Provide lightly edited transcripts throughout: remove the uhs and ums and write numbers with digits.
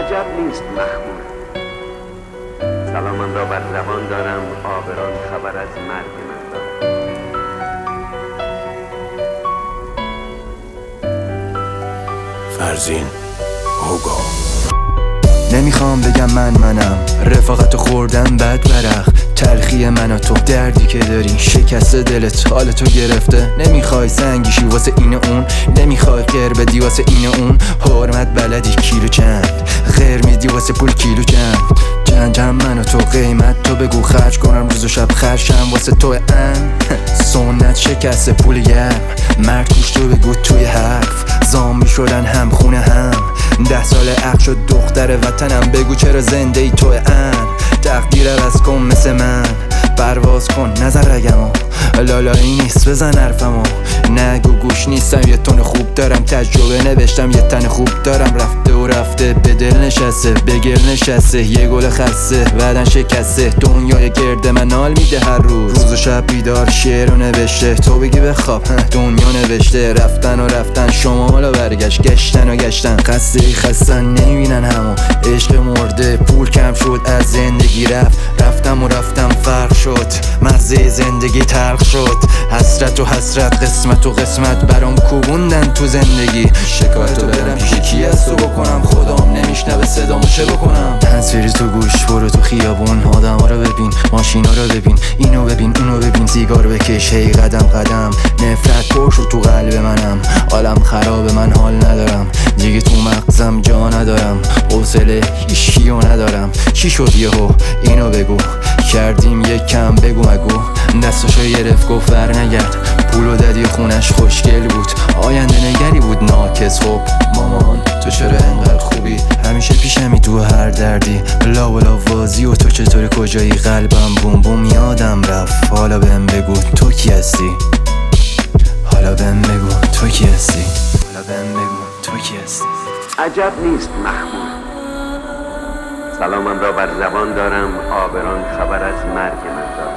عجب نیست محمود. سلامم را بر زبان دارم، آبران خبر از مرگ من دارم. فرزین هوگو. نمیخوام بگم منم رفاقتو خوردم بد برق، تلخی من و تو دردی که داری شکست دلت حالتو گرفته. نمیخوای سنگیشی واسه این اون، نمیخوای غیر بدی واسه این اون. حرمت بلدی کیلو چند، غیر میدی واسه پول کیلو چند. جنجم من و تو قیمت تو بگو خرج کنم روز و شب خرشم واسه تو سنت شکست پول گرم، مرد گوش تو بگو توی حرف. زامی شدن هم خونه هم 10 سال عقل شد دختر وطنم، بگو چرا زنده ای تو تقدیر عوض کن مثل من، پرواز کن نظر رگمو. لالایی نیست بزن حرفمو، نگو گوش نیستم یه تون خوب دارم. تجربه نوشتم یه تن خوب دارم، رفته و رفته به دل نشسته به گل نشسته. یه گل خسته بعدن شکسته، دنیای گرد من نال میده هر روز و شب بیدار شعر رو نوشته. تو بگی بخواب دنیا نوشته، رفتن و رفتن شمال و برگشت، گشتن و گشتن خسته خستن نمیبینن همو. عشق مرده پول کم شد از زندگی رفتم و رفتم فرق شد، مزه زندگی تلخ شد. حسرت و حسرت قسمت و قسمت برام کوبوندن تو زندگی. شکایتو برم پیش کی از تو بکنم، خدام نمیشنوه صدامو چه بکنم. هنسفری تو گوش برو تو خیابون، آدم ها رو ببین ماشینا رو ببین، اینو ببین اونو ببین. سیگار بکش هی قدم قدم، نفرت پر شد تو قلب منم. عالم خرابه من حال ندارم دیگه، تو مغزم جا ندارم، حوصله هیچکیو ندارم. چی شد یهو اینو بگو، کردیم یک کم بگو مگو. دستاشو گرفت گفت بر نگرد، پولو دادی خونش خوشگل بود، آینده نگری بود ناکس. خب مامان تو چرا انقدر خوبی، همیشه پیشمی تو هر دردی. لا وازی و تو چطوری کجایی، قلبم بوم بوم یادم رفت. حالا بهم بگو تو کی هستی، حالا بهم بگو تو کی هستی، حالا بهم بگو تو کی هستی. عجب نیست محمود. سلامم را بر زبان دارم، آبران خبر از مرگ من دارم.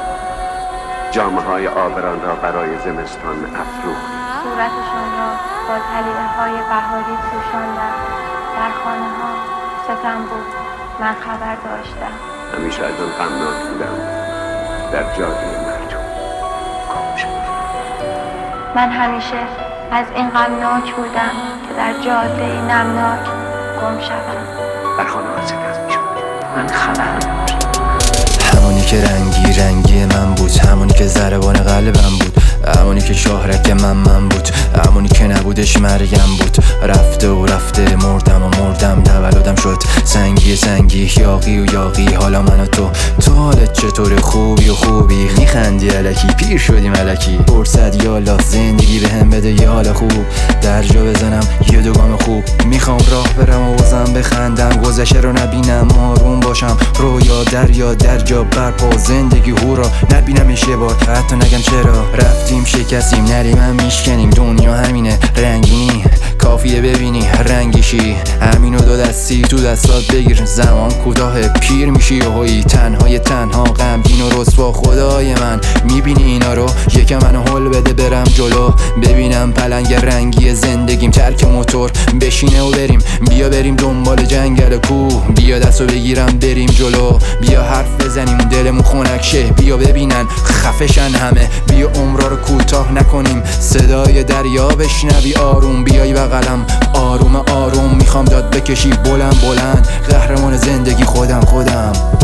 جامه های آبران را برای زمستان افروخت. صورتشان را با طلیعه های بهاری پوشاندم. در خانه ها ستم بود، من خبر داشتم. همیشه از آن غمناک بودم، در جاده مردم گم شدم. من همیشه از این غمناک بودم که در جاده نمناک گم شدم. در خانه ها ستم می شد، من خبر نداشتم. همونی که رنگی من بود، همونی که ضربان قلبم بود، همونی که شهرک من بود، همونی که نبودش مرگم بود. رفته و رفته مردم تولدم شد سنگی یاقی و یاقی. حالا من و تو حالت چطوره، خوبی و خوبی میخندی الکی، پیر شدیم الکی. فرصت یالا زندگی بهم بده یه حال خوب، درجا بزنم یه دو گام خوب. میخوام راه برم و بازم بخندم، گذشته رو نبینم آروم باشم. رویا در جا برپا زندگی هورا، نبینمش یه بار حتی نگم چرا. رفتیم شکستیم نریم هم میشکنیم، دنیا همینه رنگینی، کافیه ببینی رنگیشی. همینو دو دستی تو دستات بگیر، زمان کوتاه پیر میشی و تنها غمگین و رسوا. خدای من میبینی اینا رو، یکم منو هل بده برم جلو. ببینم پلنگ رنگی زندگیم، ترک موتور بشینه و بیا بریم دنبال جنگل کوه. بیا دستو بگیرم بریم جلو، بیا حرف بزنیم دلمون خنک شه. بیا ببینن خفشن همه، بیا عمرا رو کوتاه نکنیم. صدای دریا بشنوی آروم، بیای بغلم آروم میخوام داد بکشی بلند. قهرمان زندگی خودم